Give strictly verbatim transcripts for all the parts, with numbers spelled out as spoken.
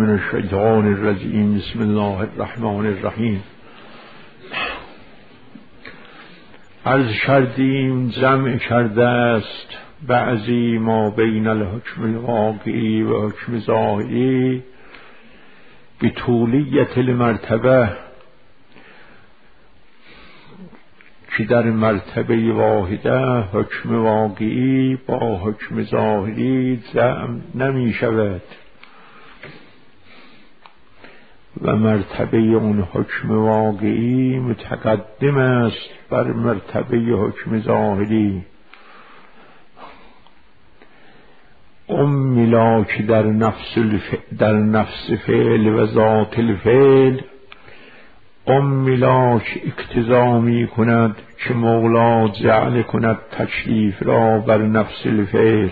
من الشیطان الرجیم. بسم الله الرحمن الرحیم. عرض کردیم جمع کرده است بعضی ما بین الحکم الواقعی و حکم ظاهری به طولیت المرتبه، که در مرتبه واحده حکم واقعی با حکم ظاهری جمع نمی شود و مرتبه اون حکم واقعی متقدم است بر مرتبه حکم ظاهری. امیلا که در نفس الف... در نفس فعل و ذات الفعل، امیلا که اقتضا می کند که مولا جعل کند تکلیف را بر نفس الفعل.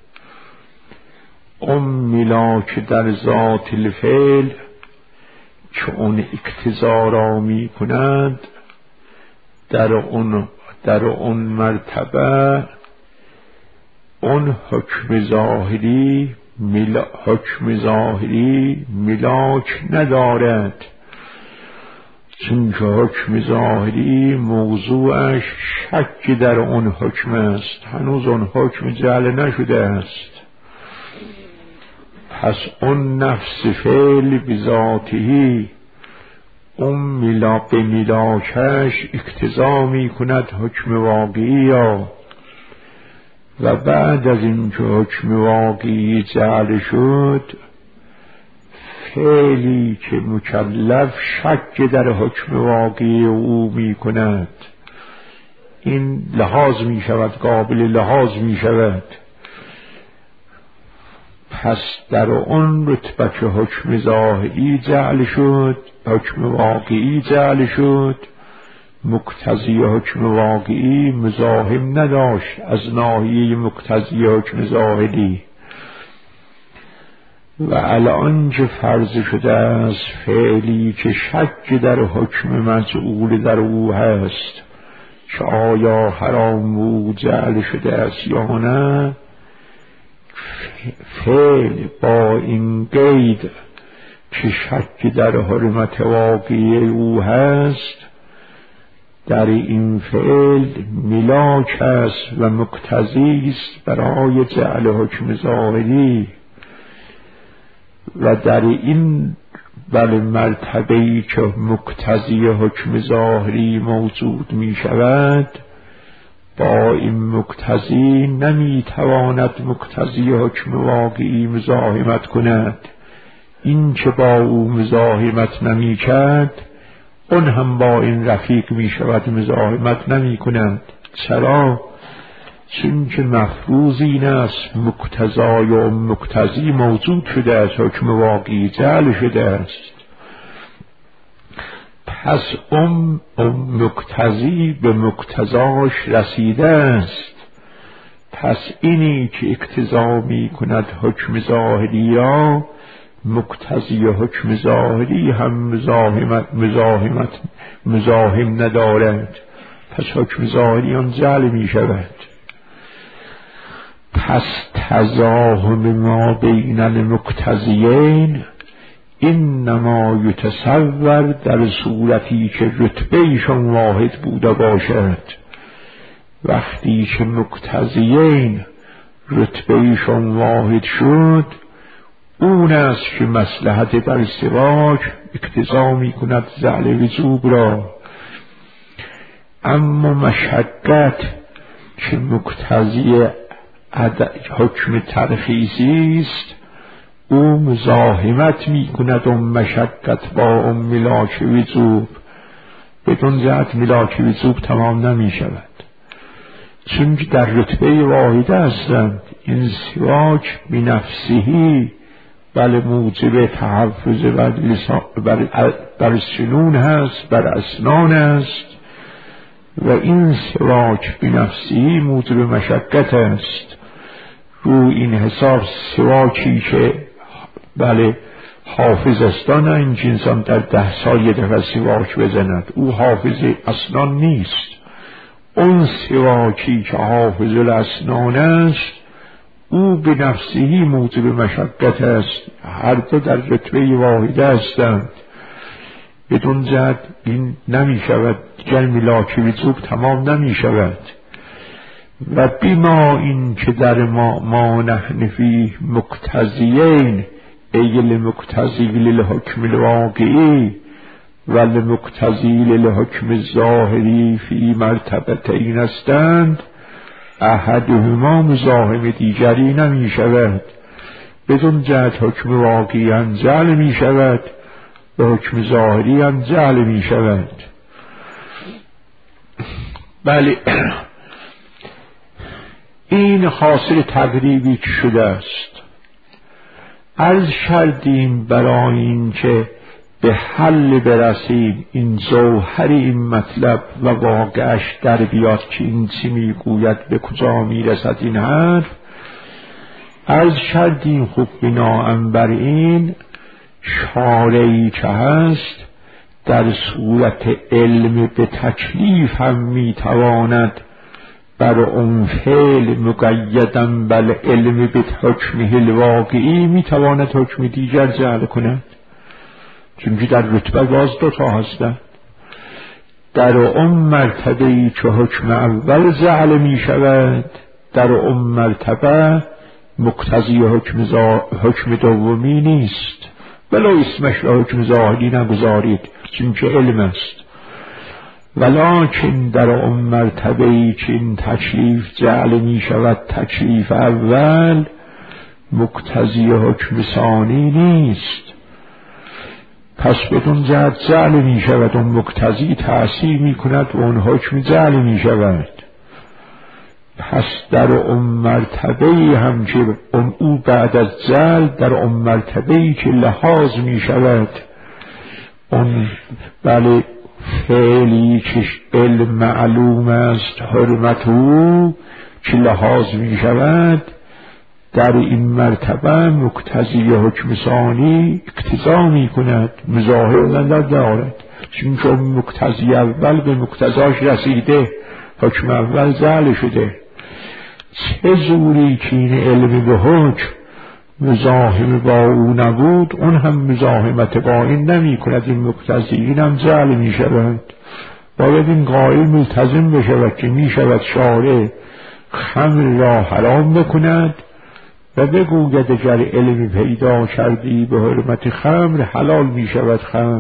امیلا که در ذات الفعل که اون اقتضا را می کند، در اون در اون مرتبه اون حکم ظاهری ملا حکم ظاهری ملاک ندارد، چون که حکم ظاهری موضوعش شک در اون حکم است، هنوز اون حکم جعل نشده است. پس اون نفس فعل بذاتهی، اون ملا به ملاکش اقتضا می کند حکم واقعی را، و بعد از این که حکم واقعی جعل شد، فعلی که مکلف شک در حکم واقعی او می کند، این لحاظ می شود، قابل لحاظ می شود. پس در اون رتبه که حکم ظاهری جعل شد، حکم واقعی جعل شد، مقتضی حکم واقعی مزاحم نداشت از ناحیه مقتضی حکم ظاهری. و الان که فرض شده است فعلی که شک در حکم مجعول در او هست که آیا حرام او جعل شده است یا نه، فعل با این قید که شک در حرمت واقعی او هست، در این فعل ملاک است و مقتضی است برای جعل حکم ظاهری. و در این بل مرتبه‌ای که مقتضی حکم ظاهری موجود می شود، با این مقتضی نمی تواند مقتضی حکم واقعی مزاحمت کند. این که با او مزاحمت نمی کرد، اون هم با این رفیق می شود مزاحمت نمی کند. چرا؟ چون که مفروض این است مقتضای و مقتضی موجود شده است، حکم واقعی جعل شده است. پس ام مقتضی به مقتضاش رسیده است. پس اینی که اقتضا می کند حکم ظاهری را، مقتضی حکم ظاهری هم مزاحمت مزاحمت مزاحم ندارد. پس حکم ظاهری آن جعل می شود. پس تزاحم ما بین المقتضیین اینما یتصور در صورتی که رتبه ایشان واحد بوده باشد. وقتی که مقتضیین رتبه ایشان واحد شد، اون است که مصلحت بر ازدواج اقتضا می کند جعل وجوب را. اما مشقت که مقتضی حکم ترخیصی است، او مزاحمت می کند اون مشقت با اون ملاک وجوب، بدون جهت ملاک وجوب تمام نمی شود. چون در رتبه واحده هستند. این سواک بنفسهی بل موجب تحفظ بر, بر, بر سنون هست، بر اسنان است، و این سواک بنفسهی موجب مشقت است. رو این حساب سواکی که بله حافظ استان، این جنسان در ده سال یه دفعه سواک بزند، او حافظ اسنان نیست. اون سواکی که حافظ الاسنان است، او به نفسهی موجب مشقت است، هر دو در رتبه واحده هستند. بدون جهت این نمی شود، دیگر ملاک وجوب تمام نمی شود. و بیما این که در ما ما نحن فیه مقتضیین ای لمقتضی للحکم الواقعی و لمقتضی للحکم الظاهری فی مرتبتین هستند، احدهما مزاحم دیگری نمی شود. بدون جهت حکم واقعی هم جعل می شود و حکم ظاهری هم جعل می شود. بله، این حاصل تقریبی که شده است. عرض کردیم برای این که به حل برسیم این جوهر این مطلب و واقعش در بیاد که این چی میگوید، به کجا میرسد این حرف. عرض کردیم خوب بناءً بر این شارعی که هست در صورت علم به تکلیف هم میتواند بر اون فعل مقیداً بل علم به حکمه الواقعی میتواند حکم دیگر جعل کند، چون که در رتبه باز دو تا هستند. در اون مرتبه‌ای که حکم اول جعل می شود، در اون مرتبه مقتضی حکم, حکم دومی نیست، ولو اسمش را حکم ظاهری نگذارید چون که علم است. ولکن در اون مرتبه‌ای که این تکلیف جعل می شود، تکلیف اول مقتضی حکم ثانی نیست، پس بدون جهت جعل می شود. اون مقتضی تأثیر می کند و اون حکم جعل می شود. پس در اون مرتبه‌ای هم که اون او بعد از جعل در اون مرتبه‌ای که لحاظ می شود، اون بله فعلی که علم معلوم است حرمت او که لحاظ می شود، در این مرتبه مقتضی حکم ثانی اقتضا می کند، مظاهر ندارد، چون که مقتضی اول به مقتضاش رسیده، حکم اول جعل شده. چه زوری که این علم به حکم مزاحم با او نبود، اون هم مزاحمت با این نمی کند، این مقتضی این هم جعل می شود. باید این قائل ملتزم بشود که می شود شارع خمر را حرام بکند و بگوید اگر علم پیدا کردی به حرمت خمر حلال می شود خمر.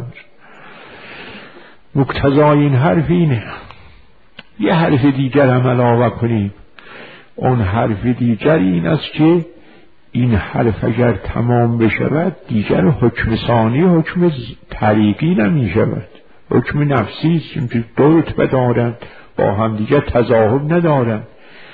مقتضای این حرف اینه. یه حرف دیگر هم علاوه کنیم. اون حرف دیگر این است که این حرف اگر تمام بشود دیگر حکم ثانی حکم طریقی نمی شود، حکم نفسی است، چون دو رتبه دارند با هم دیگر تضاهم ندارند.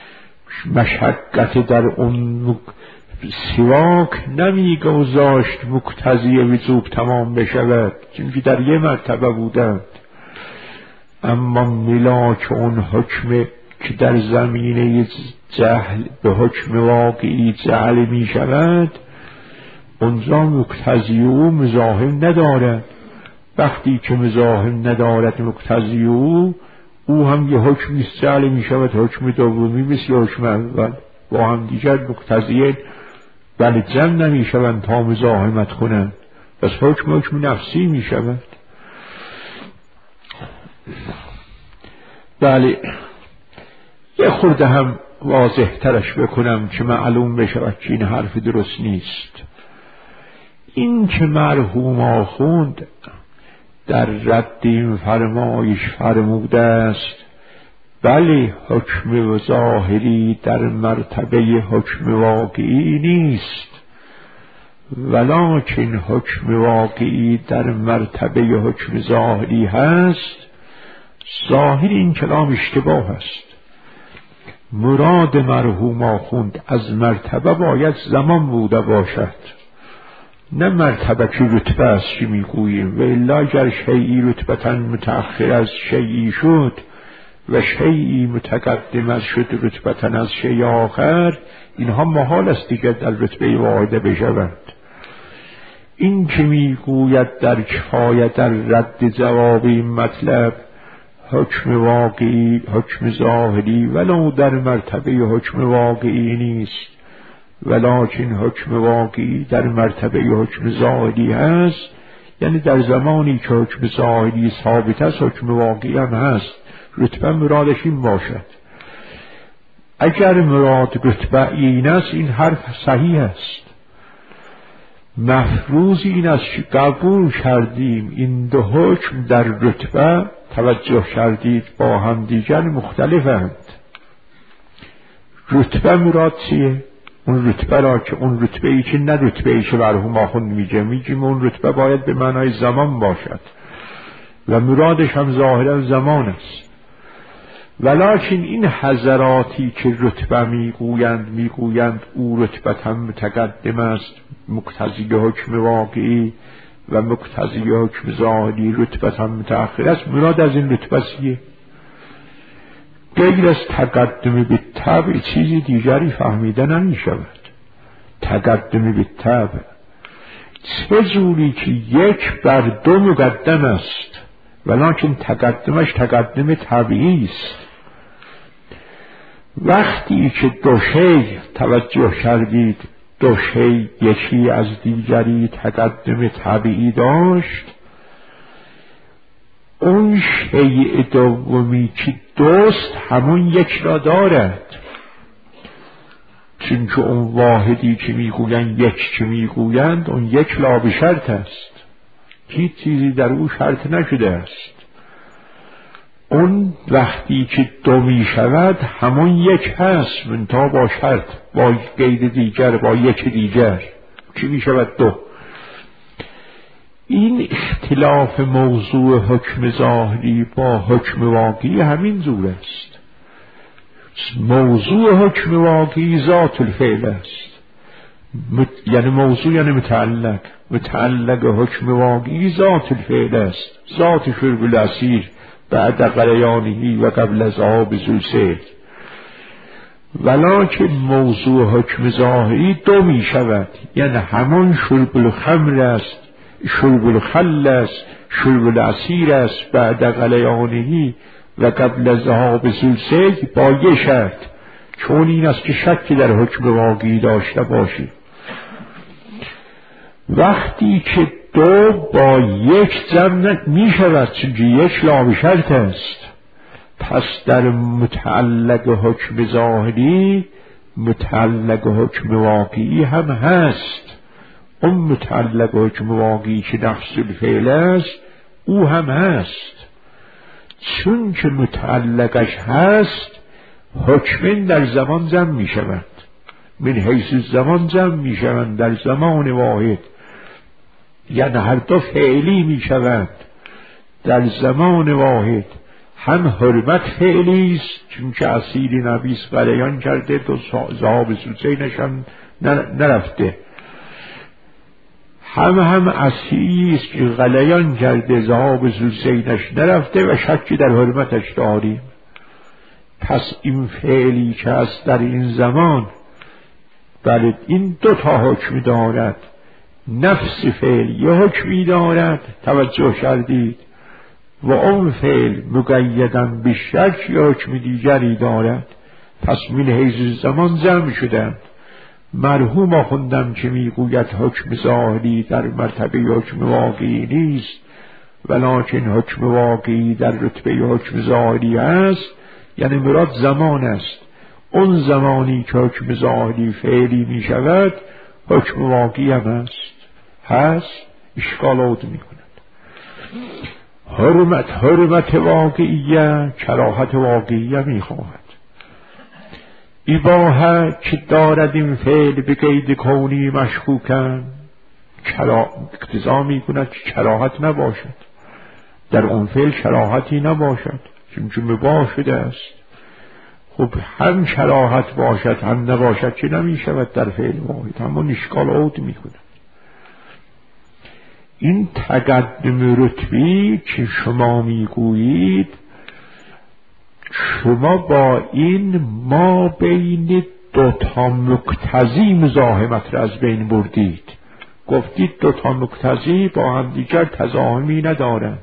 مشقت در اون سواک نمی گذاشت مقتضی وجوب تمام بشود، چون که در یه مرتبه بودند. اما ملاک اون حکم که در زمینه جهل به حکم واقعی جعل می شود، اونجا مقتضی او مزاحم ندارد. وقتی که مزاحم ندارد مقتضی او، او هم یه حکمی جعل می شود، حکم دومی مثل حکم اول، با هم دیگر مقتضیه بله جمع نمی شوند تا مزاحمت کنند، پس حکم حکم نفسی می شود. بله، یه خورده هم واضح ترش بکنم که معلوم بشود که این حرف درست نیست. این که مرحوم آخوند در رد این فرمایش فرموده است بله حکم ظاهری در مرتبه حکم واقعی نیست، ولکن حکم واقعی در مرتبه حکم ظاهری هست. ظاهر این کلام اشتباه است. مراد مرحوم آخوند از مرتبه باید زمان بوده باشد، نه مرتبه که رتبه است که میگوییم. و الا اگر شیئی رتبتاً متأخر از شیئی شد و شیئی متقدم از شد رتبتاً از شیء آخر، اینها محال است دیگر در رتبه واحده بشوند. این که میگوید در کفایت در رد جواب این مطلب حکم واقعی حکم ظاهری ولو در مرتبه حکم واقعی نیست، ولکن حکم واقعی در مرتبه حکم ظاهری هست، یعنی در زمانی که حکم ظاهری ثابت است حکم واقعی هم هست. رتبه مرادش این باشد. اگر مراد رتبه این است این حرف صحیح است. مفروض این است که قبول کردیم این دو حکم در رتبه توجه کردید با هم دیگر مختلفند. رتبه مراد چیه؟ اون رتبه را که اون رتبه ای که نه رتبه ای که مرحوم آخوند میگه میگیم اون رتبه باید به معنای زمان باشد و مرادش هم ظاهرا زمان است. ولکن این حضراتی که رتبه میگویند میگویند او رتبه هم متقدم است، مقتضی حکم واقعی و مقتضی حکم ظاهری رتبه هم متأخر است. مراد از این رتبه چیه؟ غیر از تقدم به طبع چیزی دیگری فهمیده نمی شود. تقدم به طبع چه جوری که یک بر دو مقدم است ولکن تقدمش تقدم طبیعی است. وقتی که دو شی توجه کردید دو شی یکی از دیگری تقدم طبیعی داشت، اون شیء دومی که دوست همون یک را دارد، چون که اون واحدی که میگویند یک که میگویند اون یک لا به شرط است، هیچ چیزی در او شرط نشده است. اون وقتی که دو می شود همون یک هست منتها با شرط، با قید دیگر، با یک دیگر که می شود دو. این اختلاف موضوع حکم ظاهری با حکم واقعی همین جور است. موضوع حکم واقعی ذات الفعل است، مت... یعنی موضوع یعنی متعلق، متعلق حکم واقعی ذات الفعل است، ذات شرب العصیر بعد غلیانه و قبل از آب ذوالسیل. ولکن موضوع حکم ظاهری دو می شود، یعنی همان شرب الخمر است، شرب الخل است، شرب العصیر است بعد غلیانه و قبل از آب ذوالسیل با یک شرط، چون این است که شک در حکم واقعی داشته باشی. وقتی که دو با یک جمع می شود چون یک لا به شرط است، پس در متعلق حکم ظاهری متعلق حکم واقعی هم هست. اون متعلق حکم واقعی که نفس الفعل است او هم هست، چون که متعلقش هست حکم در زمان جمع می شود، من حیث زمان جمع می شود در زمان واحد، یعنی هر دو فعلی می شود در زمان واحد. هم حرمت فعلی است چون که اسیر نبیس غلیان کرده تو ذهاب ذوالسیلش هم نرفته، هم هم اسیری است که غلیان کرده ذهاب ذوالسیلش نرفته و شکی در حرمتش داریم. پس این فعلی که است در این زمان بله این دو تا حکم دارد. نفس فعل یه حکمی دارد توجه کردید و اون فعل مقیدن به شک یه حکم دیگری دارد. پس من حیث زمان جمع شدند. مرحوم آخوندم که میگوید حکم ظاهری در مرتبه حکم واقعی نیست ولکن حکم واقعی در رتبه حکم ظاهری است، یعنی مراد زمان است. اون زمانی که حکم ظاهری فعلی می شود حکم واقعی هم هست هست اشکالات می کند. حرمت حرمت واقعیه کراهت واقعیه می خواهد. اباحه که دارد این فعل به قید کونی مشکوکن اقتضا می کند که کراهت نباشد، در اون فعل کراهتی نباشد چون که مباح شده است. خب هم کراهت باشد هم نباشد که نمی شود در فعل واحد، همون اشکالات می کند. این تقدم رتبی که شما می گویید شما با این ما بین دوتا مقتضی مزاحمت را از بین بردید. گفتید دوتا مقتضی با هم دیگر تزاحمی ندارند.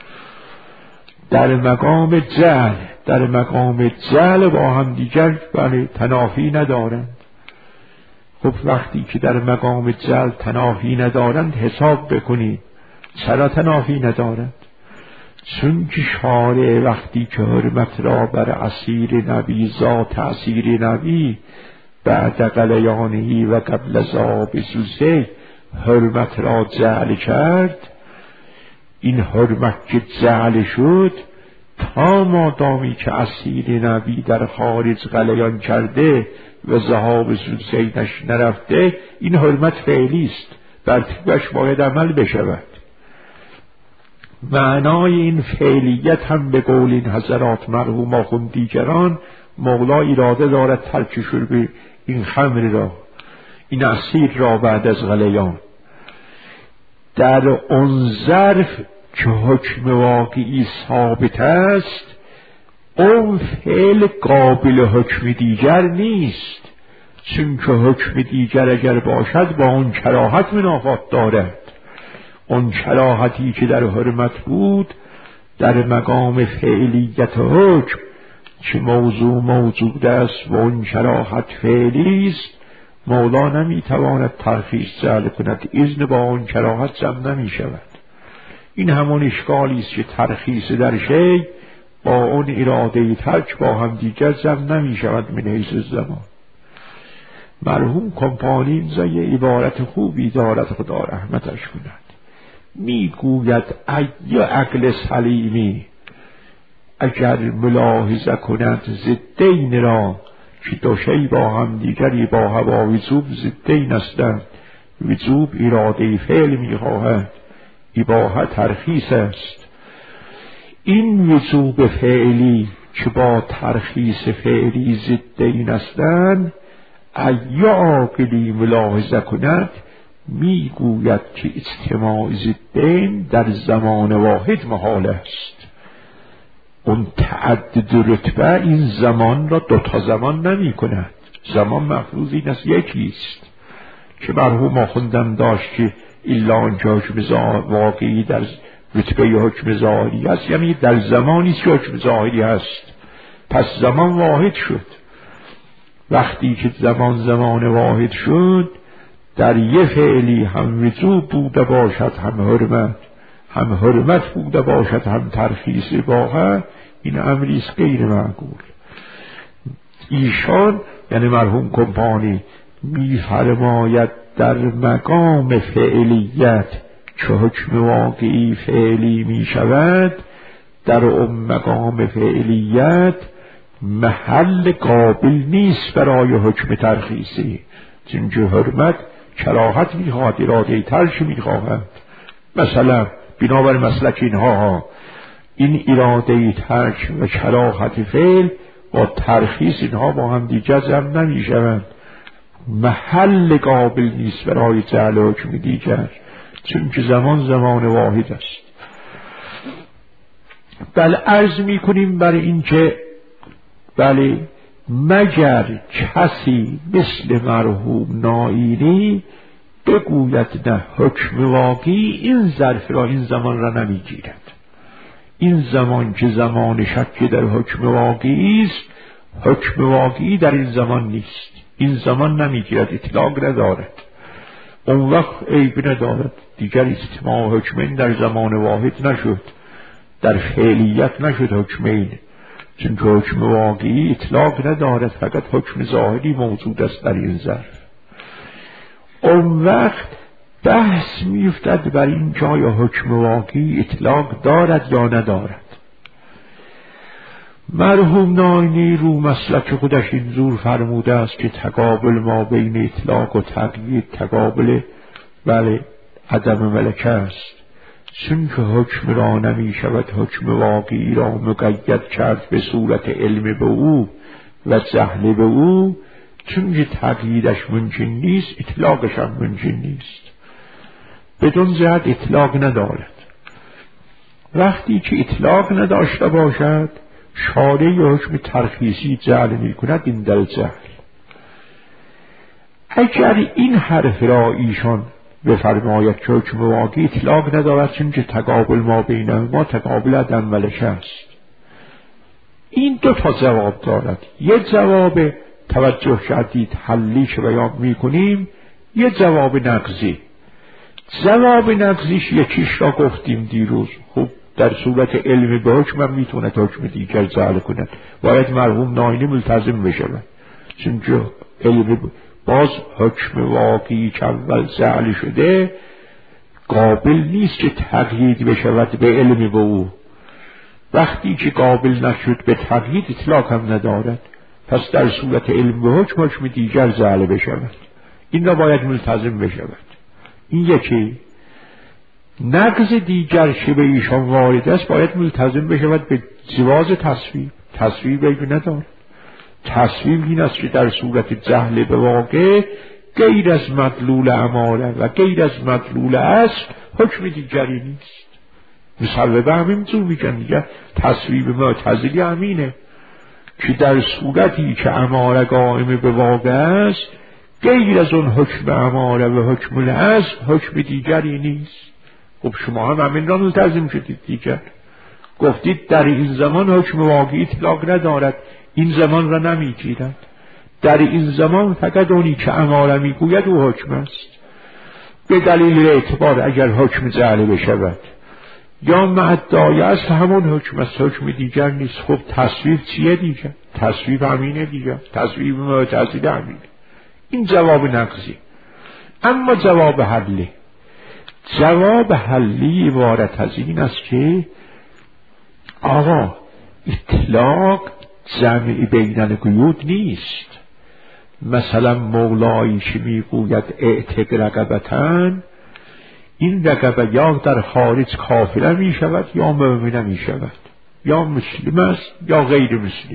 در مقام جعل در مقام جعل با هم دیگر بله تنافی ندارند. خب وقتی که در مقام جعل تنافی ندارند حساب بکنید چرا تنافی ندارند؟ چون که شارع وقتی که حرمت را بر اسیر نبی ذات اسیر نبی بعد غلیانهی و قبل ذاب سوزه حرمت را جعل کرد، این حرمت که جعل شد تا مادامی که اسیر نبی در خارج غلیان کرده و ذهاب سوزه‌اش نرفته، این حرمت فعلی است، بر طبعش باید عمل بشود. معنای این فعلیت هم به قول این حضرات مرحوم آخوند دیگران، مولا اراده دارد ترک شرب این خمر را، این اسیر را بعد از غلیان. در اون ظرف که حکم واقعی ثابت است، اون فعل قابل حکم دیگر نیست، چون که حکم دیگر اگر باشد با اون کراهت منافات دارد. اون کراهتی که در حرمت بود در مقام فعلیت حکم که موضوع موجود است و اون کراهت فعلی است، مولا نمیتواند ترخیص جعل کند، اذن با اون کراهت جمع نمی شود. این همون اشکالی است که ترخیص در شی با اون اراده ترک با هم دیگر جمع نمی شود من حیث زمان. مرحوم کمپانی اینجا یه عبارت خوبی دارد، خدا رحمتش کند. میگوید ای عقل سلیمی اگر ملاحظه کند ضدین را که دو شی با هم دیگری با هوا وجوب ضدین هستند، وجوب اراده فعل میخواهد، اباحت ترخیص است. این وجوب فعلی که با ترخیص فعلی ضدین هستند، ای عاقلی ملاحظه کند میگوید که اجتماع ضدین در زمان واحد محال است. اون تعدد رتبه این زمان را دو تا زمان نمی کند. زمان مفروض این است یکیست که مرحوم آخوندم داشت که الا آنچه حکم واقعی در رتبه حکم ظاهری است، یعنی در زمانی که حکم ظاهری هست، پس زمان واحد شد. وقتی که زمان زمان واحد شد، در یه فعلی هم وجوب بوده باشد هم حرمت، هم حرمت بوده باشد هم ترخیص اباحه، این امریست غیر معقول. ایشان یعنی مرحوم کمپانی میفرماید در مقام فعلیت که حکم واقعی فعلی می شود، در اون مقام فعلیت محل قابل نیست برای حکم ترخیصی، چون که حرمت کراهت میخواد، اراده ترک میخواهد. مثلا بنابر مسلک اینها ها این اراده ترک و کراهت فعل با ترخیص اینها با هم دیگر جمع نمیشوند، محل قابل نیست برای جعل حکم دیگر، چون که زمان زمان واحد است. بل عرض میکنیم برای این که بله مگر کسی مثل مرحوم نائینی بگوید نه حکم واقعی این ظرف را این زمان را نمیگیرد، این زمان که زمان شک در حکم واقعی است، حکم واقعی در این زمان نیست، این زمان نمیگیرد، اطلاق ندارد، اون وقت عیب ندارد. دیگر اجتماع حکمین در زمان واحد نشد، در فعلیت نشد حکمین، چون که حکم واقعی اطلاق ندارد، فقط حکم ظاهری موجود است در این ظرف. اون وقت بحث میفتد بر این جای حکم واقعی اطلاق دارد یا ندارد. مرحوم نائینی رو مسلک خودش این زور فرموده است که تقابل ما بین اطلاق و تقیید تقابل بله عدم ملکه است، چون که حکم را نمی شود حکم واقعی را مقید کرد به صورت علم به او و جهل به او، چون که تقییدش ممکن نیست اطلاقش هم ممکن نیست، بدون جهت اطلاق ندارد. وقتی که اطلاق نداشته باشد شارع حکم ترخیصی جعل می کند، این در جهل. اگر این حرف را ایشان بفرماید که حکم واقعی اطلاق ندارد، چون که تقابل ما بین ما تقابل عدم ملکه است، این دو تا جواب دارد. یک جواب توجه کردید حلی که بیان میکنیم یه جواب نقضی. جواب نقضیش یکیش را گفتیم دیروز. خب در صورت علم به حکم هم میتونه حکم دیگر جعل کند، باید مرحوم ناینی ملتزم بشود، چون علم باز حکم واقعی که اول جعل شده قابل نیست که تقیید بشود به علم به او. وقتی که قابل نشد به تقیید اطلاق هم ندارد، پس در صورت علم به حکم حکم دیگر جعل بشود. این را باید ملتزم بشود. این یکی. نقض دیگر که به ایشان وارد است باید ملتزم بشود به جواز تصویب. تصویب ایگو ندارد. تصویب این است که در صورت جهل به واقع غیر از مدلول اماره و غیر از مدلول اصل حکم دیگری نیست. مصوبه همین طور میگن دیگه. تصویب معتزلی همینه که در صورتی که اماره قائم به واقع است غیر از اون حکم اماره و حکم الاصل حکم دیگری نیست. خب شما هم همین را ملتزم شدید دیگر. گفتید در این زمان حکم واقعی اطلاق ندارد، این زمان را نمیگیرد. در این زمان فقط اونی که اماره میگوید او حکم است. به دلیل اعتبار اگر حکم جعل بشود یا معدای است همون حکم است، حکم دیگر نیست. خب تصویب چیه دیگر؟ تصویب همینه دیگر. تصویب معتزلی همینه. این جواب نقضی. اما جواب حلی، جواب حلی عبارت از این است که آقا اطلاق جمعی بین القیود نیست. مثلا مولایی که میگوید اعتق رقبتن، این رقبه یا در خارج کافره می شود یا مؤمنه می شود، یا مسلم است یا غیر مسلم.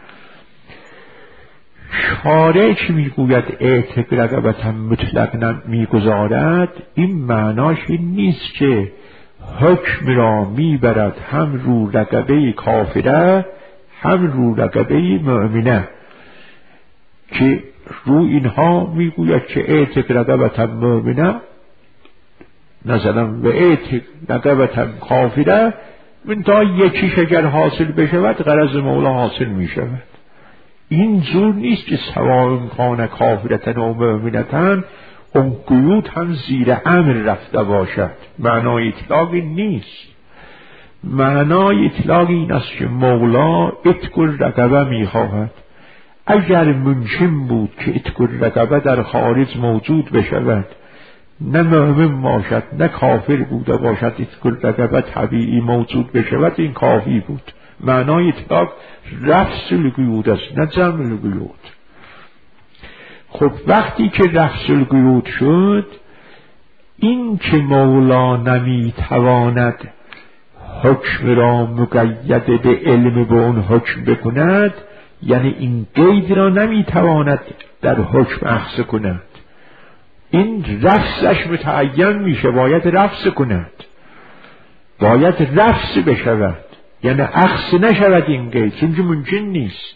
شارع که میگوید اعتق رقبتن مطلق میگذارد، این معناش این نیست که حکم را میبرد هم رو رقبه کافره هم رو رقبه مؤمنه، که رو اینها میگوید که اعتق رقبتن مؤمنه مثلا و اعتق رقبتن کافره، من تا یکیش اگر حاصل بشود غرض مولا حاصل میشود. این جور نیست که سواء کان کافرتن و مؤمنتن اون قیود هم زیر امر رفته باشد. معنای اطلاقی نیست. معنای اطلاقی این است که مولا اتق الرقبه میخواهد. اگر ممکن بود که اتق الرقبه در خارج موجود بشود، نه مؤمن باشد نه کافر بوده باشد، اتق الرقبه طبیعی موجود بشود، این کافی بود. معنای اطلاق رفض القیود است نه جمع القیود. خب وقتی که رفض القیود شد، این که مولا نمیتواند حکم را مقید به علم به اون حکم بکند، یعنی این قید را نمیتواند در حکم اخذ کند. این رفضش متعین میشه، باید رفض کند، باید رفض بشود، یعنی اخذ نشود این قید، چون که ممکن نیست.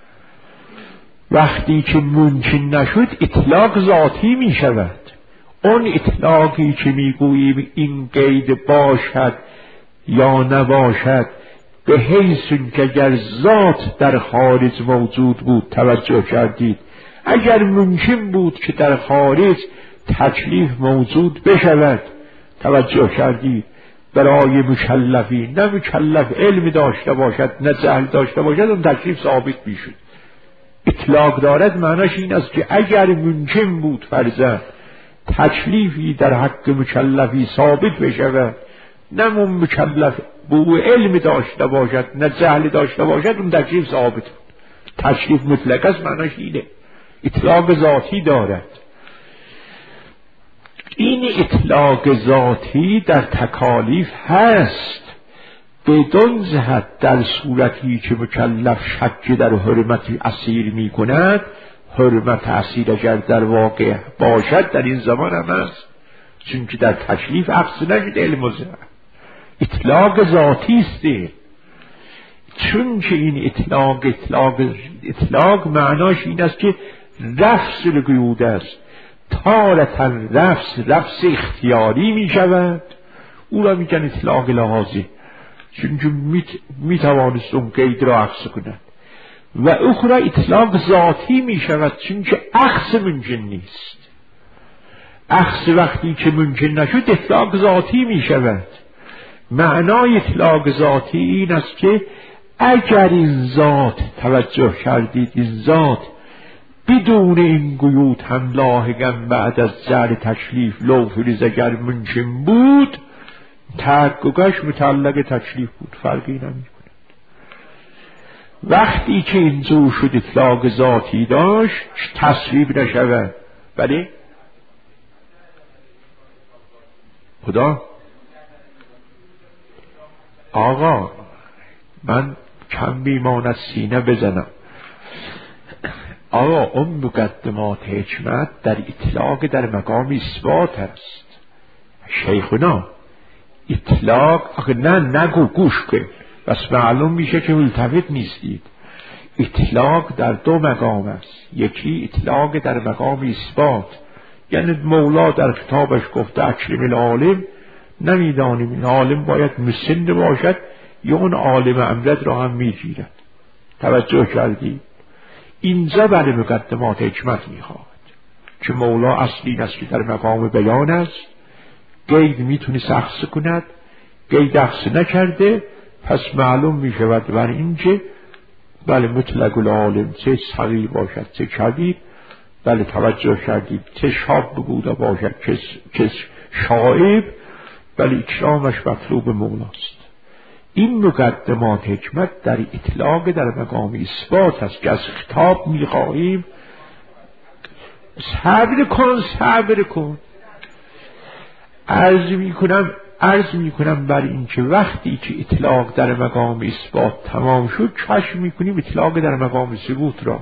وقتی که ممکن نشد اطلاق ذاتی می شود. اون اطلاقی که می گوییم این قید باشد یا نباشد، به حیث که اگر ذات در خارج موجود بود، توجه کردید، اگر ممکن بود که در خارج تکلیف موجود بشود، توجه کردید، برای مکلفی، نه مکلف علم داشته باشد نه جهل داشته باشد، اون تکلیف ثابت میشد. اطلاق دارد معناش این است که اگر ممکن بود فرضاً تکلیفی در حق مکلفی ثابت بشود، نه اون مکلف به علم داشته باشد نه جهل داشته باشد، اون تکلیف ثابت بود. تکلیف مطلق است معناش اینه. اطلاق ذاتی دارد. این اطلاق ذاتی در تکالیف هست، بدون جهت در صورتی که مکلف شک در حرمت اسیر می کند. حرمت اسیر اگر در واقع باشد در این زمان هم هست، چون که در تکلیف اخذ نشد علم و جهل. اطلاق ذاتی است، چون که این اطلاق اطلاق اطلاق معناش این است که رفض القیود است. تارة رفض رفض اختیاری می شود، او را می کن اطلاق لحاظی، چون که می توانست اون قید را اخذ کند. و اخرى اطلاق ذاتی می شود، چون که اخذ ممکن نیست. اخذ وقتی که ممکن نشد اطلاق ذاتی می شود. معنای اطلاق ذاتی این است که اگر این ذات، توجه کردید، این ذات بدون این قیود هم لاحقاً بعد از جعل تکلیف لو فریض اگر ممکن بود، تحققش متعلق تکلیف بود، فرقی نمی کند. وقتی که این زور شد اطلاق ذاتی داشت تصویب نشود. بله خدا آقا من کم بیمان از سینه بزنم. آقا اون مقدمات حکمت در اطلاق در مقام اثبات است. شیخنا اطلاق آخه نه نگو گوش کن، بس معلوم میشه که ملتفت نیستید. اطلاق در دو مقام است. یکی اطلاق در مقام اثبات، یعنی مولا در کتابش گفته اکرم العالم، نمیدانیم این عالم باید مسن باشد یا اون عالم امرد را هم میگیرد. توجه کردی؟ اینجا برای مقدمات حکمت میخواد که مولا اصلی است که در مقام بیان است، قید میتونی سخص کند، قید اخص نکرده، پس معلوم میشود بر اینکه بله مطلق العالم چه صغیر باشد چه کبیر، بله توجه کردید، چه شاب بوده باشد چه شایب، بله اکرامش مطلوب مولاست. این مقدمات حکمت در اطلاق در مقام اثبات است که از خطاب میخواهیم صبر کن صبر کن. عرض میکنم عرض میکنم بر این که وقتی که اطلاق در مقام اثبات تمام شد کشف میکنیم اطلاق در مقام ثبوت را.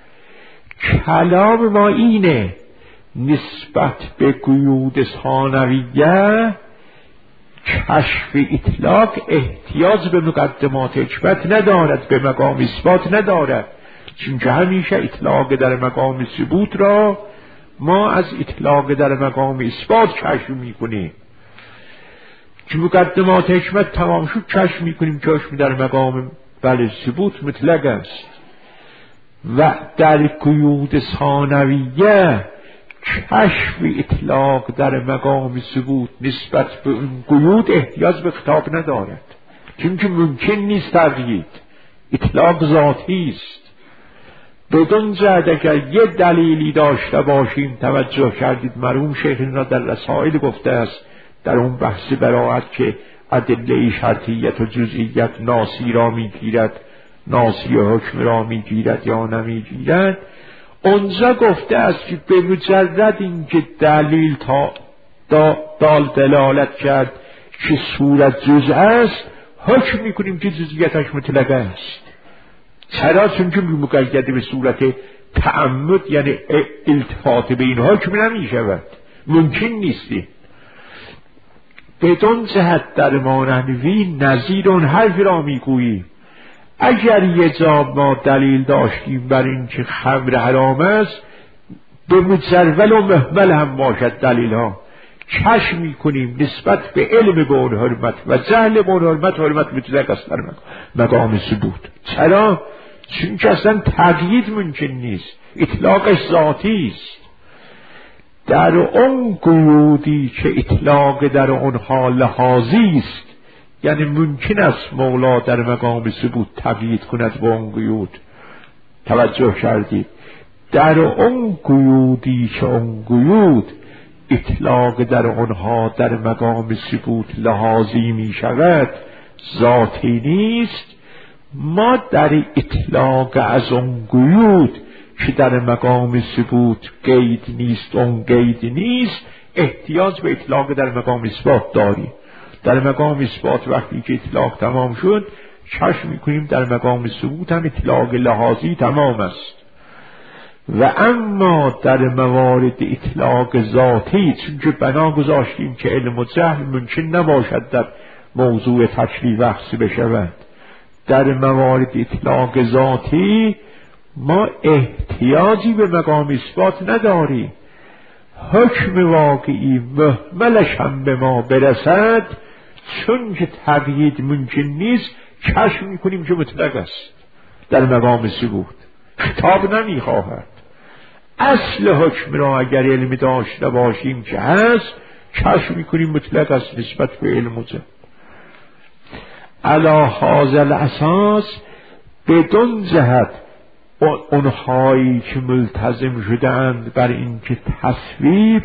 کلام ما اینه نسبت به قیود ثانویه کشف اطلاق احتیاج به مقدمات حکمت ندارد، به مقام اثبات ندارد، چون که همیشه اطلاق در مقام ثبوت را ما از اطلاق در مقام اثبات کشف میکنیم. که مقدمات حکمت تمام شد کشف میکنیم کشف در مقام بله ثبوت مطلق است. و در قیود ثانویه کشف اطلاق در مقام ثبوت نسبت به اون قیود احتیاج به خطاب ندارد، چون که ممکن نیست تقیید، اطلاق ذاتی است. بدون جهت اگر یه دلیلی داشته باشیم، توجه کردید مرحوم شیخ این را در رسائل گفته است در اون بحث براعت که ادله شرطیت و جزئیت ناسی را میگیرد، ناسی حکم را میگیرد یا نمیگیرد، اونجا گفته است که به مجرد اینکه دلیل تا دال دلالت کرد که صورت جزء است حکم میکنیم که جزئیتش مطلق است. چرا؟ چون که مقید به صورت تعمد یعنی التفات به این حکم نمی شود، ممکن نیستی. بدون جهت در مانوی نظیر اون حرف را میگوییم. اگر یه جا ما دلیل داشتیم بر این که خمر حرام است، به مجرول و محمل هم باشد دلیل ها، کشف میکنیم نسبت به علم به اون حرمت و جهل به اون حرمت حرمت مطلق است در مقام ثبوت. چرا؟ چون که اصلا تقیید ممکن نیست، اطلاقش ذاتی است. در اون قیودی که اطلاق در اونها لحاظی است، یعنی ممکن است مولا در مقام ثبوت تقیید کند با اون قیود. توجه کردید؟ در اون قیودی که اون قیود اطلاق در اونها در مقام ثبوت لحاظی می شود، ذاتی نیست، ما در اطلاق از اون قیود که در مقام ثبوت قید نیست، اون قید نیست، احتیاج به اطلاق در مقام اثبات داریم. در مقام اثبات وقتی که اطلاق تمام شد کشف میکنیم در مقام ثبوت هم اطلاق لحاظی تمام است. و اما در موارد اطلاق ذاتی، چون که بنا گذاشتیم که علم و جهل ممکن نباشد در موضوع تکلیف وقتی بشود، در موارد اطلاق ذاتی ما احتیاجی به مقام اثبات نداریم. حکم واقعی محملش هم به ما برسد، چون که تقیید ممکن نیست کشف میکنیم که مطلق است. در مقام ثبوت. خطاب نمیخواهد. اصل حکم را اگر علمی داشته باشیم که هست، کشف میکنیم مطلق است نسبت به علم و زن. علی هذا الاساس بدون جهت اونهایی که ملتزم شدند بر این که تصویب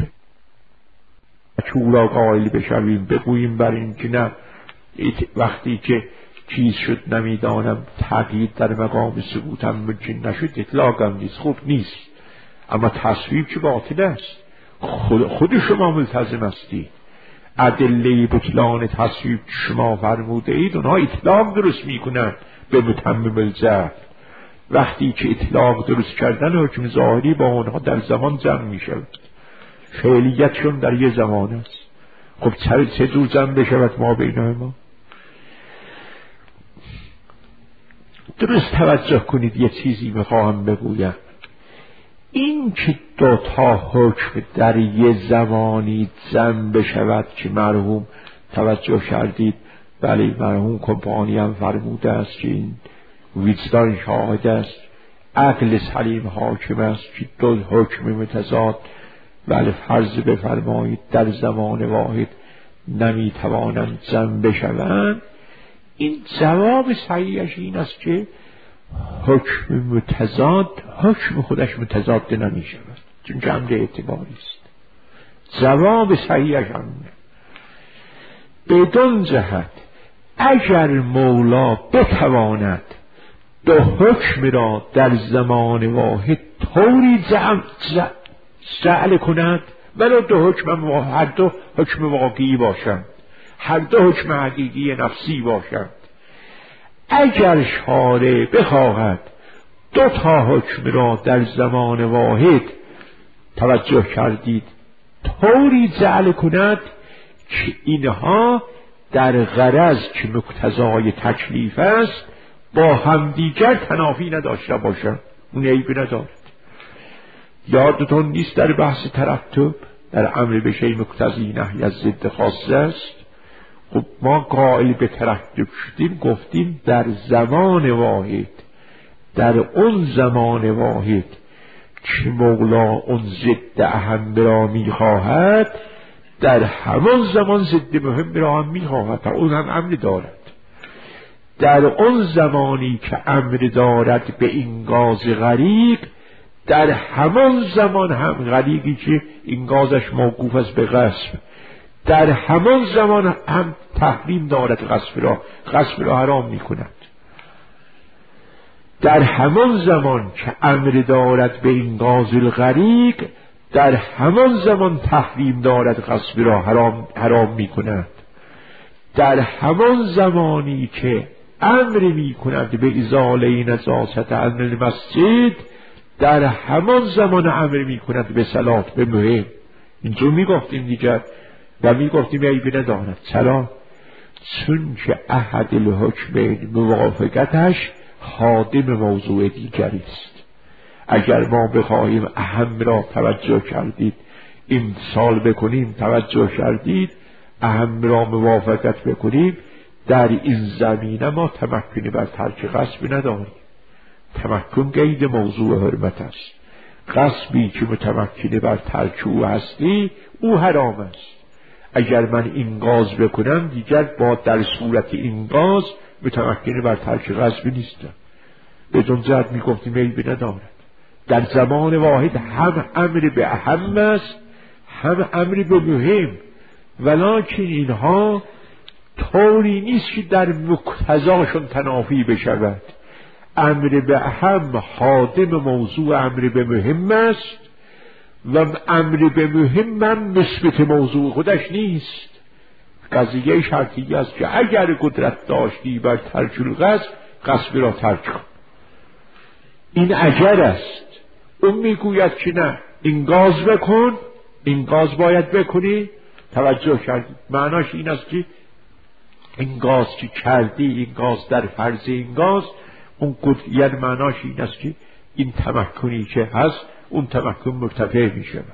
چورا قائل بشویم، بگوییم بر این که نه وقتی که چیز شد نمیدانم تقیید در مقام ثبوت هم ممکن نشد، اطلاق هم نیست، خوب نیست. اما تصویب چه باطل است. خود, خود شما ملتزم هستید. ادله بطلان تصویب شما فرموده اید اونها اطلاق درست میکنند به متمم الجهل. وقتی که اطلاق درست کردن حکم ظاهری با اونها در زمان جمع میشود، فعلیتشون در یه زمان است. خب چه جور جمع بشود ما بین ما؟ درست توجه کنید، یه چیزی میخواهم بگویم. این که دو تا حکم در یه زمانی جمع بشود که مرحوم توجه کردید، بله مرحوم کمپانی هم فرموده است که این وجدان شاهد است، عقل سلیم حاکم است که دو حکم متضاد بله فرض بفرمایید در زمان واحد نمیتوانند جمع بشوند. این جواب صحیحش این است که حکم متضاد حکم خودش متضاد نمی شود، چون که امر اعتباری است. جواب صحیحش همینه. بدون جهت اگر مولا بتواند دو حکم را در زمان واحد طوری جمع جعل کند، ولو دو حکم هر دو حکم واقعی باشند، هر دو حکم حقیقی نفسی باشند، اگر شارع بخواهد دو تا حکم را در زمان واحد توجه کردید طوری جعل کند که اینها در غرض که مقتضای تکلیف است با همدیگر تنافی نداشته باشند، اون عیبی ندارد. یادتون نیست در بحث ترتب در امر به شیء مقتضی نهی از ضد خاصه است؟ خب ما قائل به ترتب شدیم، گفتیم در زمان واحد، در اون زمان واحد که مولا اون ضد اهم را میخواهد، در همان زمان ضد مهم را هم میخواهد تا اون هم امر دارد. در اون زمانی که امر دارد به انگاز غریق، در همان زمان هم غریقی که انگازش موقوف است به غصب، در همان زمان هم تحریم دارد غصب را، غصب را حرام می کند. در همان زمان که امر دارد به انقاذ الغریق، در همان زمان تحریم دارد غصب را حرام, حرام می کند. در همان زمانی که امر می کند به ازاله نجاست عن المسجد، در همان زمان امر می کند به صلات به مهم. اینجور می گفتیم دیگر و می گفتیم عیبی ندارد. چرا؟ چون که احد الحکمین موافقتش خادم موضوع دیگری است. اگر ما بخواهیم اهم را توجه کردید امتثال بکنیم، توجه کردید اهم را موافقت بکنیم، در این زمینه ما تمکنی بر ترک غصب نداریم. تمکن قید موضوع حرمت است. غصبی که متمکنی بر ترک او هستی او حرام است. اگر من انقاذ بکنم دیگر با در صورت انقاذ متمکنی بر ترک غصب نیستم. بدون جهت می گفتیم عیبی ندارد. در زمان واحد هم امر به اهم است هم امر به مهم، ولکن اینها طوری نیست که در مقتضاشون تنافی بشود. امر به اهم خادم موضوع امر به مهم است و امر به مهم هم نسبت موضوع خودش نیست. قضیه شرطی است که اگر قدرت داشتی بر ترک الغصب، غصب را ترک کن. این اجر است. اون میگوید که نه، انقاذ بکن، انقاذ باید بکنی. توجه کردی معناش این است که انقاذ که کردی، انقاذ در فرض انقاذ، اون یعنی معناش این است که این تمکنی که هست اون تمکن مرتفع می شود.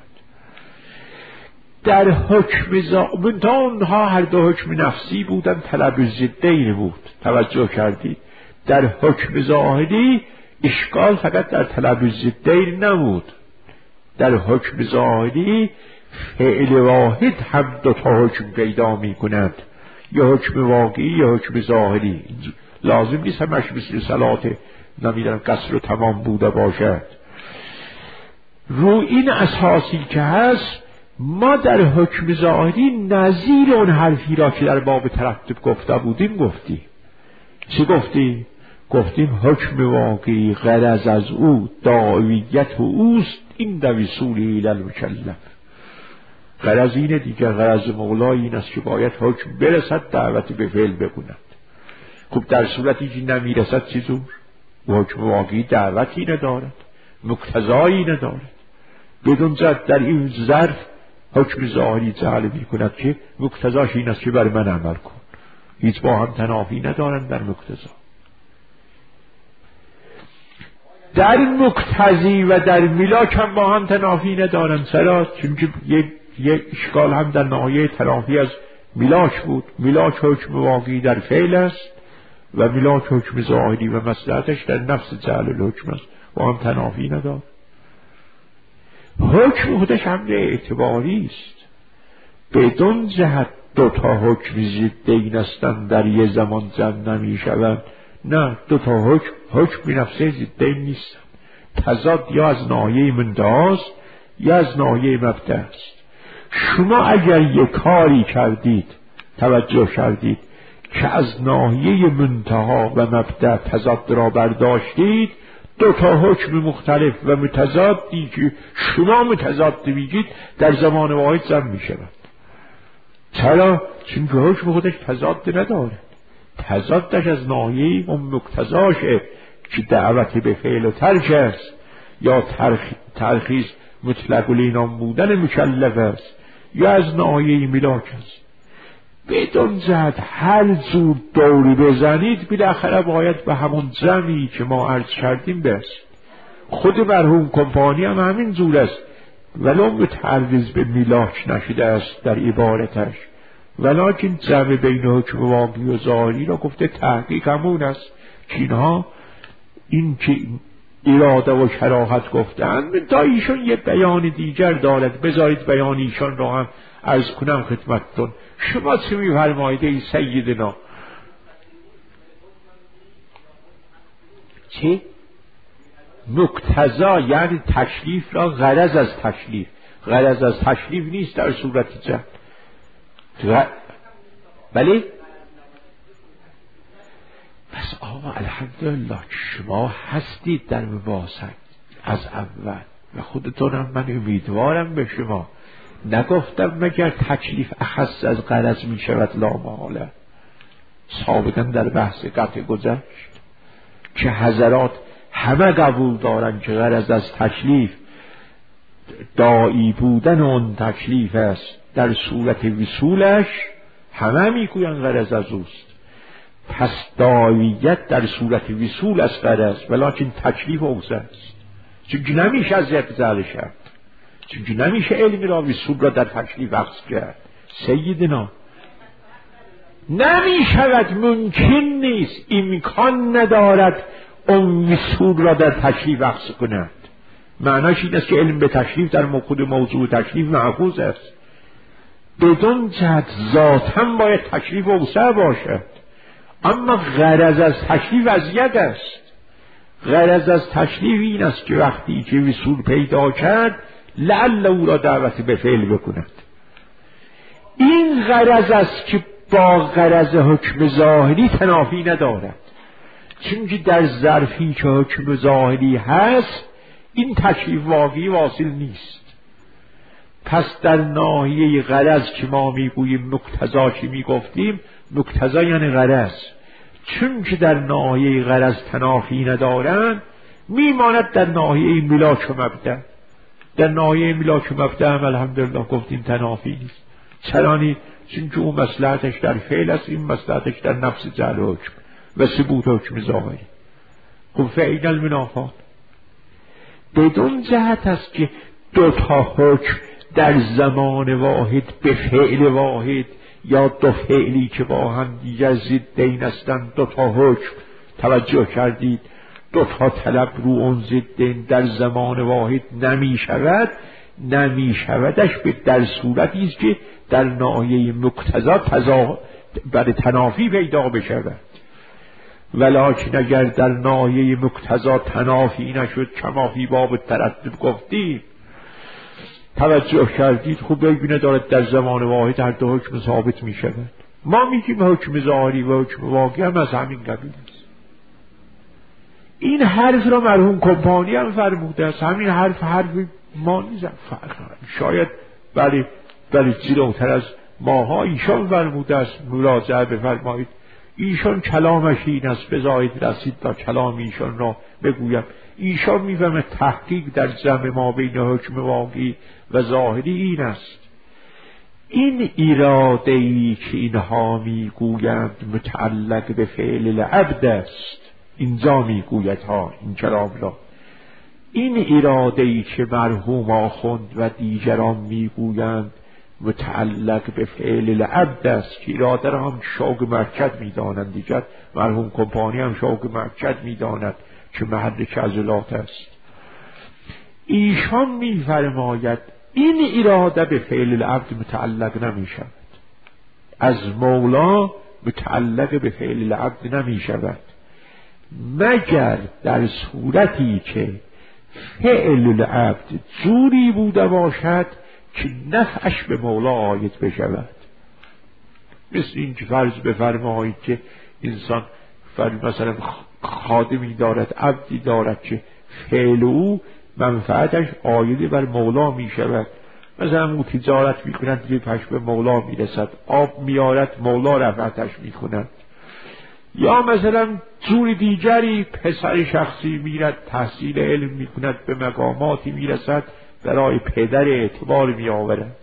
در حکم زامنها هر دو حکم نفسی بودن، طلب ضدین بود. توجه کردید در حکم ظاهری اشکال فقط در طلب ضدین نبود، در حکم ظاهری فعل واحد هم دو تا حکم پیدا می کند، یا حکم واقعی یا حکم ظاهری. لازم نیست همش مثل صلات نمیدونم قصر و تمام بوده باشد. رو این اساسی که هست ما در حکم ظاهری نظیر اون حرفی را که در باب ترتب گفته بودیم گفتیم. چی گفتیم؟ گفتیم حکم واقعی غرض از او دعویت و اوست، این در وصولی الی المکلف. غرض اینه دیگه، غرض مولا این است که باید حکم برسد دعوت به فعل بکند. خب در صورتی که نمیرسد چی زور؟ و حکم واقعی دعوتی ندارد، مقتضایی ندارد، بدون زد در این ظرف حکم ظاهری جعل می کند که مقتضاش این است که بر من عمل کن. هیچ با هم تنافی ندارند در مقتضا. در مقتضی و در ملاک هم با هم تنافی ندارند. چرا؟ چون که یک اشکال هم در ناحیه تنافی از ملاک بود. ملاک حکم واقعی در فعل است و ملاک حکم ظاهری و مصلحتش در نفس جعل الحکم است، با هم تنافی ندارد. حکم خودش امر اعتباری است، بدون جهت دو تا حکم ضدین هستند در یه زمان جمع نمی شوند. نه، دو تا حکم حکم به نفسه ضدین نیستند. تضاد یا از ناحیه منتهاست یا از ناحیه مبدأ است. شما اگر یک کاری کردید توجه کردید که از ناحیه منتها و مبدأ تضاد را برداشتید، دو تا حکم مختلف و متضادی که شما متضاد میگید در زمان واحد جمع می شود. چرا؟ چون که حکم خودش تضاد نداره، تضادش از ناحیه اون مقتضاشه که دعوت به فعل و ترک است، یا ترخ... ترخیص مطلق العنان بودن مکلف است، یا از ناحیه ملاک است. بدون زد هر جور دوری بزنید بالاخره باید به همون جمعی که ما عرض کردیم برسید. خود مرحوم کمپانی هم همین جور است، ولو متعرض به ملاک نشده است در عبارتش، ولیکن جمع بین حکم واقعی و ظاهری را گفته تحقیق همون است که اینها این که اراده و کراهت گفتند. تا ایشون یه بیان دیگر دارد، بذارید بیان ایشان را هم عرض کنم خدمتتون. شما چه می‌فرمایید ای سیدنا؟ چی؟ مقتضا یعنی تکلیف را غرض از تکلیف، غرض از تکلیف نیست در صورت جمع. غ... بله؟ پس آقا الحمدلله شما هستید در مباحث از اول و خودتونم من امیدوارم به شما. نگفتم مگر تکلیف اخص از غرض می شود لا محاله. سابقا در بحث قطع گذشت که حضرات همه قبول دارن که غرض از تکلیف داعی بودن اون تکلیف است، در صورت وصولش همه میگوین غرض از اوست. پس داعیت در صورت وصول از غرض، ولیکن تکلیف اوست است، چون نمیشه از یک ذره شد، چون نمیشه علمی را وصول را در تکلیف عکس کرد. سیدنا نمیشود، ممکن نیست، امکان ندارد اون وصول را در تکلیف عکس کند. معناش این است که علم به تکلیف در خود موضوع تکلیف محفوظ است، بدون جهت ذاتاً باید تکلیف اوسع باشد. اما غرض از تکلیف اذیت است. غرض از تکلیف این است که وقتی که وصول پیدا کرد لعل او را دعوت به فعل بکند. این غرض است که با غرض حکم ظاهری تنافی ندارد، چون که در ظرفی که حکم ظاهری هست این تکلیف واقعی واصل نیست. پس در ناحیه غرض که ما میگوییم مقتضا که میگفتیم، مقتضا یعنی غرض، چون که در ناحیه غرض تنافی ندارند میماند در ناحیه ملاک و مبدأ. در ناحیه ملاک و مبدأ هم الحمدلله گفتیم تنافی نیست. چرا نیست؟ چون که اون مصلحتش در فعل است، این مصلحتش در نفس جعل حکم و ثبوت حکم ظاهری. خب فعین المنافات بدون جهت است که دو تا حکم در زمان واحد به فعل واحد یا دو فعلی که با هم دیگر ضدین هستند، دو تا حکم توجه کردید دو تا طلب رو اون ضدین در زمان واحد نمی شود، نمی شودش به در صورتی است که در ناحیه مقتضا تضا برای تنافی پیدا بشود. ولکن اگر در ناحیه مقتضا تنافی نشد کما فی باب تردد گفتیم، توجه کردید خوب ببینه دارد در زمان واحد هر دو حکم ثابت می شود. ما میگیم حکم ظاهری و حکم واقعی هم از همین قبیل است. این حرف را مرحوم کمپانی هم فرموده است. همین حرف حرف ما نیست، شاید بله بله جلوتر از ماها ایشان فرموده است. مراجعه بفرمایید. ایشان کلامش این است، بذارید رسید تا کلام ایشان را بگویم. ایشان میفهمه تحقیق در جمع ما بین حکم واقعی و ظاهری این است: این اراده ای که اینها میگویند متعلق به فعل العبد است. اینجا میگوید ها این کلام را، این اراده ای که مرحوم آخوند و دیگران میگویند متعلق به فعل العبد است، که اراده را هم شوق مرکز میدانند. دیگر مرحوم کمپانی هم شوق مرکز میداند که محل کذلات است. ایشان میفرماید این اراده به فعل العبد متعلق نمی شود، از مولا متعلق به فعل العبد نمی شود، مگر در صورتی که فعل العبد جوری بوده باشد که نفعش به مولا عاید بشود. مثل این که فرض بفرمایید که انسان مثلا خادمی دارد، عبدی دارد که فعل او منفعتش عاید بر مولا می شود. مثلا او تجارت می کند دیگه پش به مولا می رسد، آب میارد مولا رفعتش می کند. یا مثلا جور دیگری پسر شخصی میرد تحصیل علم می کند، به مقاماتی می رسد، برای پدر اعتبار می آورد.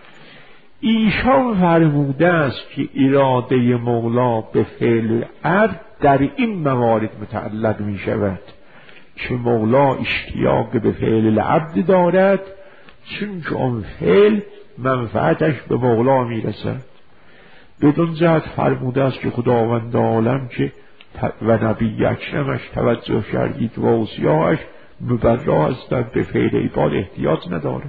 ایشان فرموده است که اراده مولا به فعل عبد در این موارد متعلق می شود که مولا اشتیاق به فعل العبد دارد، چون که اون فعل منفعتش به مولا می رسد. بدون جهت فرموده است که خداوند عالم که و نبی اکرمش توجه کردید و اوصیاش مبرا هستند، به فعل عباد احتیاج نداره.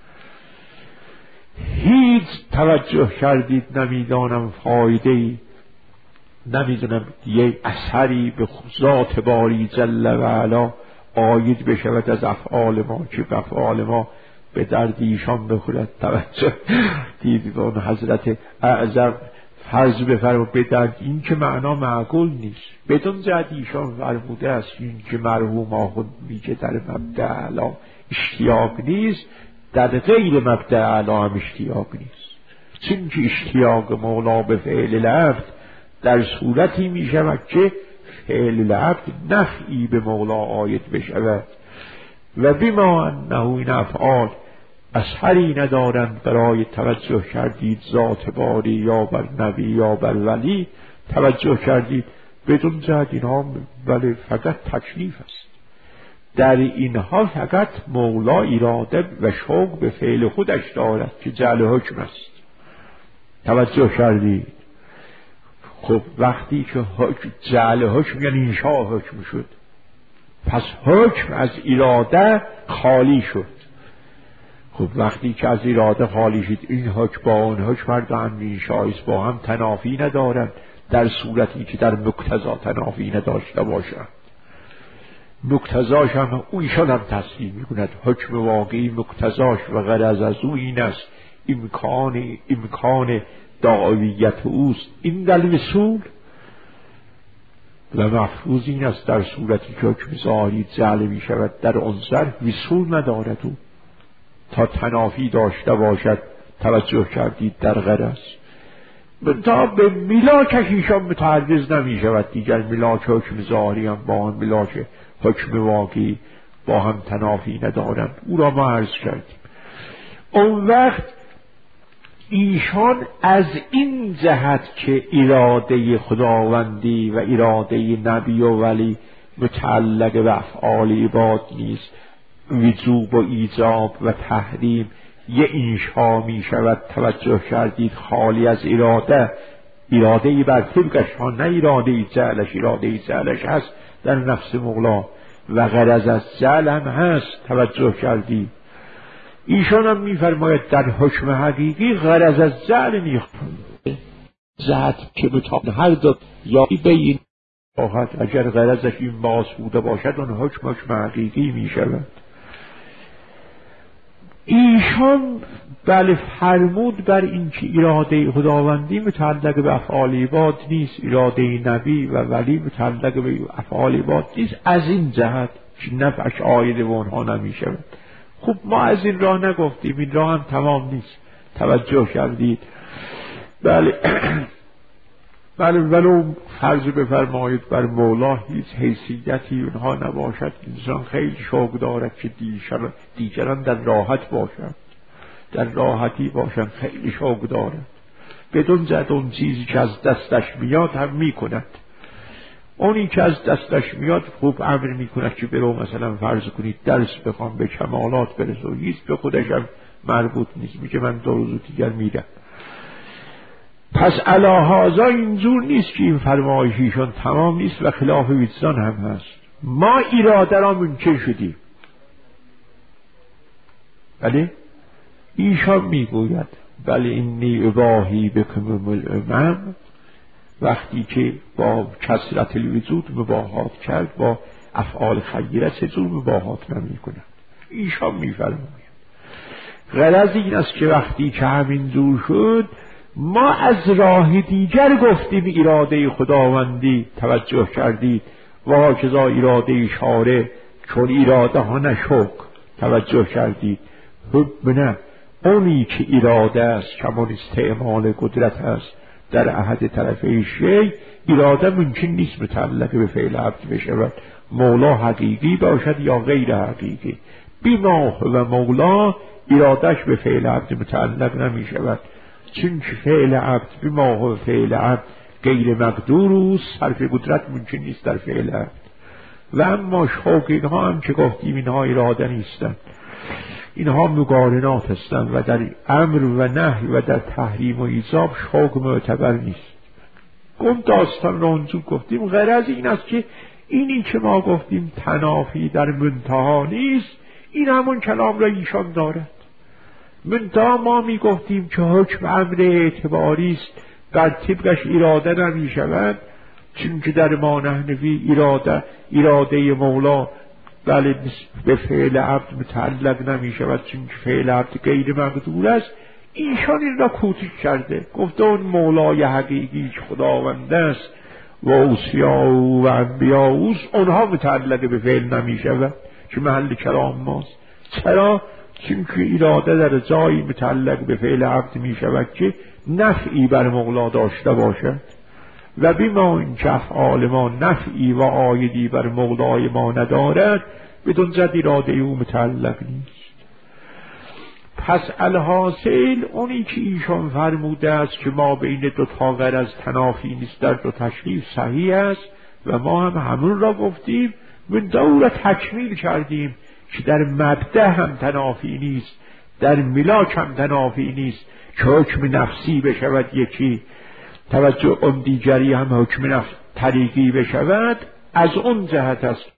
هیچ توجه کردید نمیدانم فایده‌ای، نمیدونم یه اثری به ذات باری جل و علا عاید بشود از افعال ما که افعال ما به درد ایشان بخورد. توجه دیدید اون حضرت اعظم فرض بفرما به درد، این که معنا معقول نیست. بدون جهت ایشان فرموده است این که مرحوم آخوند میگه در مبدأ اعلی اشتیاق نیست، در غیر مبدأ اعلی هم اشتیاق نیست، چون که اشتیاق مولا به فعل العبد در صورتی می شود که فعل العبد نفعی به مولا عاید بشود و بما انه این افعال اثری ندارند برای توجه کردید ذات باری یا بر نبی یا بر ولی توجه کردید. بدون جهت اینها ولی فقط تکلیف است. در اینها فقط مولا اراده و شوق به فعل خودش دارد که جعل حکم است. توجه کردید. خب وقتی که جعل حکم یعنی انشاء حکم شد، پس حکم از اراده خالی شد. خب وقتی که از اراده خالی شد، این حکم با اون حکم هر دو هم انشایست با هم تنافی ندارند، در صورتی که در مقتضا تنافی نداشته باشند. مقتضاش هم ایشان هم تصدیق میکند. حکم واقعی مقتضاش و غرض از او این است امکان امکان دعویت اوست این در وصول و مفروض این است در صورتی که حکم ظاهری جعل می شود در عنصر وصول ندارد او تا تنافی داشته باشد. توجه کردید در غرض تا به ملاکش ایشان متعرض نمی شود. دیگر ملاک حکم ظاهری هم با هم ملاک حکم واقعی با هم تنافی ندارند. او را ما عرض کردیم. اون وقت ایشان از این جهت که اراده خداوندی و اراده نبی و ولی متعلق به افعال عباد نیست، وجوب و ایجاب و تحریم یه انشا می شود. توجه کردید خالی از اراده اراده ای بر طبقش ها، نه اراده ای جعلش. اراده ای جعلش هست در نفس مولا و غرض از جعل هم هست، توجه کردی. ایشان هم میفرماید در حکم حقیقی غرض از جعل میخوند ذات که بتابن هر دو یا بین آخد اگر غرضش این باز بوده باشد اون حکم حکم حقیقی میشود. ایشان بله فرمود بر این که اراده خداوندی متعلق به افعال عباد نیست، اراده نبی و ولی متعلق به افعال عباد نیست، از این جهت که نفعش عاید به اونها نمیشود. خب ما از این راه نگفتیم، این راه هم تمام نیست، توجه کردید. بله بله ولو فرض بفرمایید بر مولا هیچ حیثیتی اونها نباشد، انسان خیلی شوق دارد که دیگران در راحت باشند، در راحتی باشند، خیلی شوق دارد، بدون زد اون چیزی که از دستش میاد هم میکند. اونی که از دستش میاد خوب امر میکند که برو مثلا فرض کنید درس بخوام به کمالات برسو، هیچ به خودش هم مربوط نیست، میگه من دو روز دیگر میرم. پس علاهازا اینجور نیست که این فرمایشیشون تمام نیست و خلاف وجدان هم هست. ما اراده را منکر شدیم. بله ایشان میگوید بله اینی اباهی بکم الامم، وقتی که با کثرت الوجود مباهات کرد با افعال خیره چطور مباهات نمی کند. ایشان میفرماید غرض این است که وقتی که همین دور شد ما از راه دیگر گفتیم اراده خداوندی، توجه کردید، و هاکذا اراده شارع، چون اراده ها نشک، توجه کردید. حب نه اونی که اراده است کمان استعمال قدرت است در احد طرفه شی، اراده ممکن نیست متعلق به فعل عبد بشود، مولا حقیقی باشد یا غیر حقیقی. بیما و مولا ارادش به فعل عبد متعلق نمی شود، چون فعل عبد بیما و فعل عبد غیر مقدور و صرف قدرت ممکن نیست در فعل عبد. و اما شوق اینها هم که گفتیم اینها اراده نیستند، اینها مقارنات هستند و در امر و نهی و در تحریم و ایجاب شوق معتبر نیست. اون داستان رو اونجور گفتیم، غرض این است که اینی که ما گفتیم تنافی در منتها نیست، این همون کلام را ایشان دارد. منتها ما می گفتیم که حکم امر اعتباری است، بر طبقش اراده نمی شود، چون که در ما نحنفی اراده اراده مولا بله به فعل عبد متعلق نمی شود، چون که فعل عبد غیر مقدور است. ایشان این را کوتاه کرده، گفته اون مولای حقیقی که خداوند است و اوصیا و انبیا اوست، اونها متعلق به فعل نمی شود که محل کلام ماست. چرا؟ چون که اراده در جایی متعلق به فعل عبد می شود که نفعی بر مولا داشته باشد، و بیما این که افعال ما نفعی و عایدی بر مولای ما ندارد، بدون زد اراده او متعلق نیست. پس الحاصل اونی که ایشان فرموده است که ما بین دو تا غرض تنافی نیست در دو تشریف صحیح است و ما هم همون را گفتیم و دور تکمیل کردیم که در مبدأ هم تنافی نیست، در ملاک هم تنافی نیست که حکم نفسی بشود یکی، توجه اون دیگری هم حکم نفس طریقی بشود. از اون جهت است